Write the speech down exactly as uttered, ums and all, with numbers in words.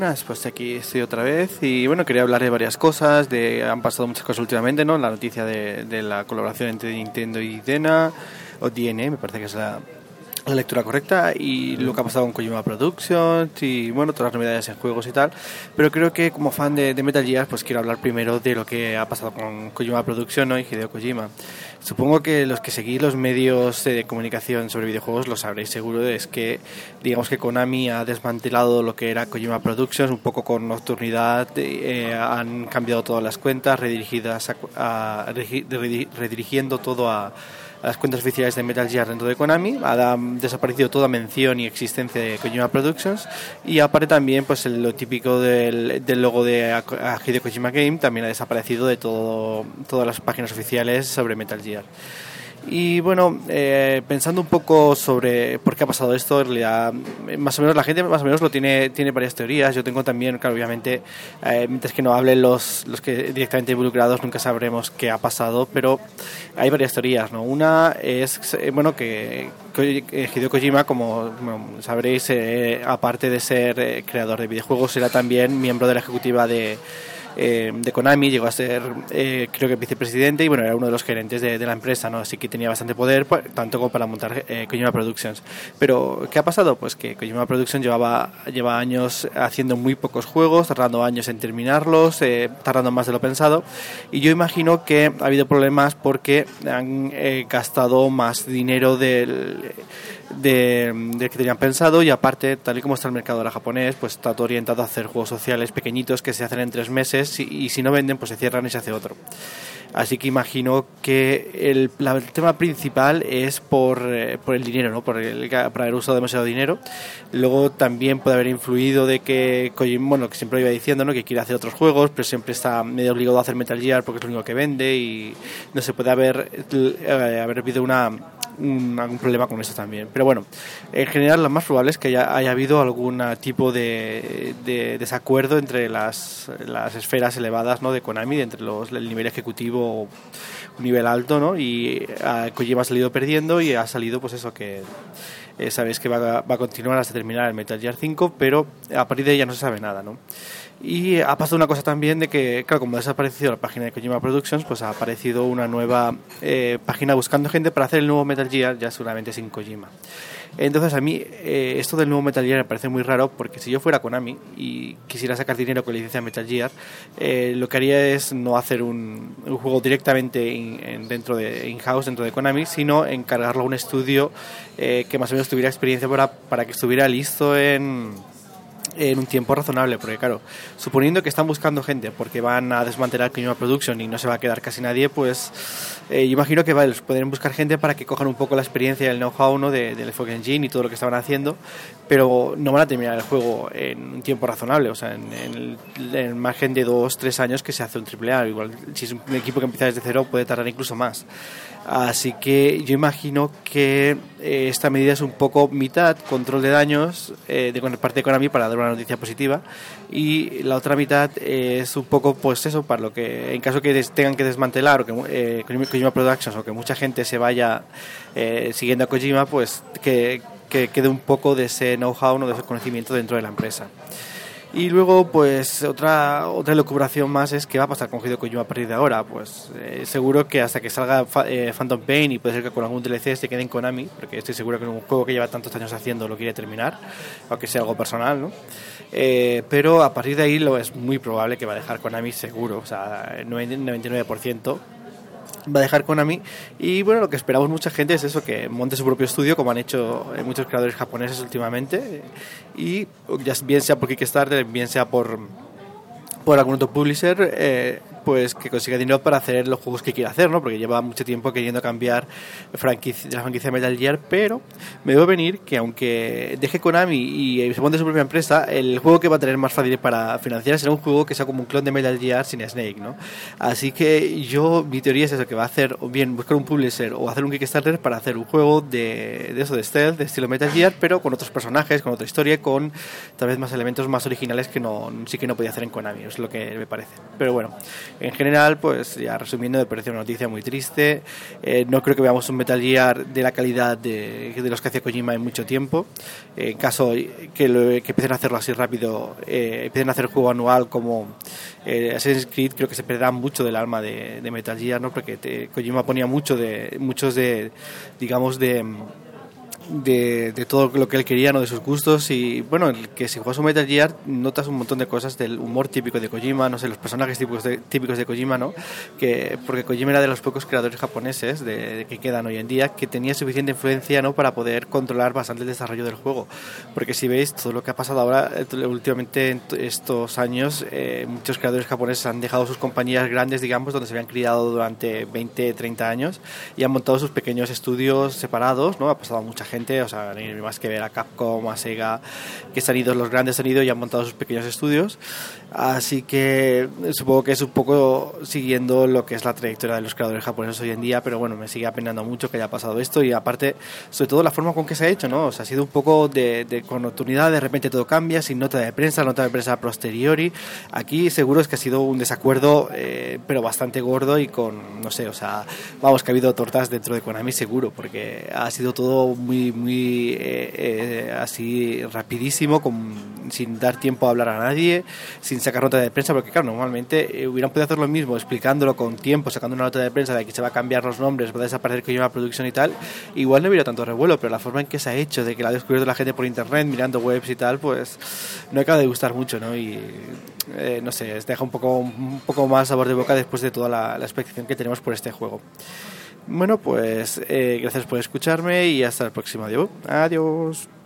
Buenas, pues aquí estoy otra vez y bueno, quería hablar de varias cosas, de han pasado muchas cosas últimamente, ¿no? La noticia de, de la colaboración entre Nintendo y D N A, o D N A, me parece que es la, la lectura correcta, y lo que ha pasado con Kojima Productions y bueno, todas las novedades en juegos y tal, pero creo que como fan de, de Metal Gear, pues quiero hablar primero de lo que ha pasado con Kojima Productions, ¿no? Y Hideo Kojima. Supongo que los que seguís los medios de comunicación sobre videojuegos lo sabréis seguro, es que digamos que Konami ha desmantelado lo que era Kojima Productions un poco con nocturnidad, eh, han cambiado todas las cuentas, redirigidas a, a, redirigiendo todo a a las cuentas oficiales de Metal Gear dentro de Konami, ha desaparecido toda mención y existencia de Kojima Productions, y aparte también pues el, lo típico del, del logo de Hideo Kojima Game también ha desaparecido de todo, todas las páginas oficiales sobre Metal Gear. Y bueno, eh, pensando un poco sobre por qué ha pasado esto, en realidad, más o menos la gente más o menos lo tiene tiene varias teorías. Yo tengo también, claro, obviamente, eh, mientras que no hablen los los que directamente involucrados, nunca sabremos qué ha pasado, pero hay varias teorías, ¿no? Una es, eh, bueno, que Hideo Kojima, como bueno, sabréis, eh, aparte de ser eh, creador de videojuegos, era también miembro de la ejecutiva de Eh, de Konami, llegó a ser eh, creo que vicepresidente y bueno, era uno de los gerentes de, de la empresa, ¿no? Así que tenía bastante poder, pues, tanto como para montar eh, Kojima Productions. Pero ¿qué ha pasado? Pues que Kojima Productions llevaba, lleva años haciendo muy pocos juegos, tardando años en terminarlos, eh, tardando más de lo pensado, y yo imagino que ha habido problemas porque han eh, gastado más dinero del De, de que tenían pensado, y aparte, tal y como está el mercado ahora japonés, pues está todo orientado a hacer juegos sociales pequeñitos que se hacen en tres meses y, y si no venden pues se cierran y se hace otro. Así que imagino que el, la, el tema principal es por, eh, por el dinero, ¿no? Por, el, por haber usado demasiado dinero. Luego también puede haber influido de que Kojima, bueno, que siempre iba diciendo, ¿no? Que quiere hacer otros juegos, pero siempre está medio obligado a hacer Metal Gear porque es lo único que vende, y no se puede haber eh, haber habido una Un, algún problema con eso también. Pero bueno, en general lo más probable es que haya, haya habido algún tipo de, de desacuerdo entre las, las esferas elevadas, ¿no? De Konami, entre los, el nivel ejecutivo, un nivel alto, ¿no? Y uh, Kojima ha salido perdiendo y ha salido pues eso que eh, sabéis que va, va a continuar hasta terminar el Metal Gear cinco, pero a partir de ahí ya no se sabe nada, ¿no? Y ha pasado una cosa también de que, claro, como ha desaparecido la página de Kojima Productions, pues ha aparecido una nueva eh, página buscando gente para hacer el nuevo Metal Gear, ya seguramente sin Kojima. Entonces a mí eh, esto del nuevo Metal Gear me parece muy raro, porque si yo fuera Konami y quisiera sacar dinero con la licencia de Metal Gear, eh, lo que haría es no hacer un, un juego directamente in, en, dentro de in-house, dentro de Konami, sino encargarlo a un estudio eh, que más o menos tuviera experiencia para, para que estuviera listo en... en un tiempo razonable, porque claro, suponiendo que están buscando gente porque van a desmantelar Kojima Production y no se va a quedar casi nadie, pues eh, yo imagino que vale, pueden buscar gente para que cojan un poco la experiencia y el know-how, ¿no? de, del Fog Engine y todo lo que estaban haciendo, pero no van a terminar el juego en un tiempo razonable, o sea, en, en, el, en el margen de dos, tres años que se hace un triple A. Igual, si es un equipo que empieza desde cero, puede tardar incluso más. Así que yo imagino que eh, esta medida es un poco mitad control de daños eh, de parte de Konami para dar una noticia positiva, y la otra mitad eh, es un poco pues eso, para lo que en caso que des, tengan que desmantelar o que eh, Kojima Productions o que mucha gente se vaya eh, siguiendo a Kojima, pues que, que quede un poco de ese know-how, ¿no? De ese conocimiento dentro de la empresa. Y luego, pues, otra otra elucubración más es qué va a pasar con Hideo Kojima a partir de ahora. Pues eh, seguro que hasta que salga fa- eh, Phantom Pain, y puede ser que con algún D L C se quede en Konami, porque estoy seguro que en un juego que lleva tantos años haciendo lo quiere terminar, aunque sea algo personal, ¿no? Eh, pero a partir de ahí lo es muy probable que va a dejar Konami seguro, o sea, noventa y nueve por ciento va a dejar Konami. Y bueno, lo que esperamos mucha gente es eso, que monte su propio estudio, como han hecho muchos creadores japoneses últimamente, y ya bien sea por Kickstarter, bien sea por por algún otro publisher, eh, pues que consiga dinero para hacer los juegos que quiera hacer, ¿no? Porque lleva mucho tiempo queriendo cambiar franquicia, la franquicia de Metal Gear, pero me debo venir que aunque deje Konami y se monte su propia empresa, el juego que va a tener más fácil para financiar será un juego que sea como un clon de Metal Gear sin Snake, ¿no? Así que yo, mi teoría es eso, que va a hacer o bien buscar un publisher o hacer un Kickstarter para hacer un juego de, de eso, de stealth, de estilo Metal Gear, pero con otros personajes, con otra historia, con tal vez más elementos más originales que no sí que no podía hacer en Konami, es lo que me parece. Pero bueno, En general, pues ya resumiendo, me parece una noticia muy triste. Eh, no creo que veamos un Metal Gear de la calidad de, de los que hacía Kojima en mucho tiempo. Eh, en caso que, lo, que empiecen a hacerlo así rápido, eh, empiecen a hacer juego anual como eh, Assassin's Creed, creo que se perderá mucho del alma de, de Metal Gear, ¿no? Porque te, Kojima ponía mucho de, muchos de, digamos, de... De, de todo lo que él quería, ¿no? De sus gustos. Y bueno, que si juegas un Metal Gear notas un montón de cosas del humor típico de Kojima, no sé, los personajes típicos de, típicos de Kojima, ¿no? Que, porque Kojima era de los pocos creadores japoneses de, de que quedan hoy en día que tenía suficiente influencia, ¿no? Para poder controlar bastante el desarrollo del juego, porque si veis todo lo que ha pasado ahora últimamente en estos años, eh, muchos creadores japoneses han dejado sus compañías grandes, digamos, donde se habían criado durante veinte, treinta años y han montado sus pequeños estudios separados, ¿no? Ha pasado mucha gente, o sea, no hay más que ver a Capcom, a Sega, que se han ido, los grandes han ido y han montado sus pequeños estudios, así que supongo que es un poco siguiendo lo que es la trayectoria de los creadores japoneses hoy en día, pero bueno, me sigue apenando mucho que haya pasado esto y aparte, sobre todo la forma con que se ha hecho, ¿no? O sea, ha sido un poco de, de con nocturnidad, de repente todo cambia, sin nota de prensa, nota de prensa a posteriori. Aquí seguro es que ha sido un desacuerdo, eh, pero bastante gordo y con, no sé, o sea, vamos, que ha habido tortas dentro de Konami seguro, porque ha sido todo muy muy eh, eh, así rapidísimo, con, sin dar tiempo a hablar a nadie, sin sacar nota de prensa, porque claro, normalmente eh, hubieran podido hacer lo mismo explicándolo con tiempo, sacando una nota de prensa de que se va a cambiar los nombres, va a desaparecer que lleva producción y tal, igual no hubiera tanto revuelo, pero la forma en que se ha hecho, de que la ha descubierto la gente por internet mirando webs y tal, pues no acaba de gustar mucho, ¿no? Y eh, no sé, deja un poco, un poco más sabor de boca después de toda la, la expectación que tenemos por este juego. Bueno, pues eh, gracias por escucharme y hasta el próximo. Adiós. Adiós.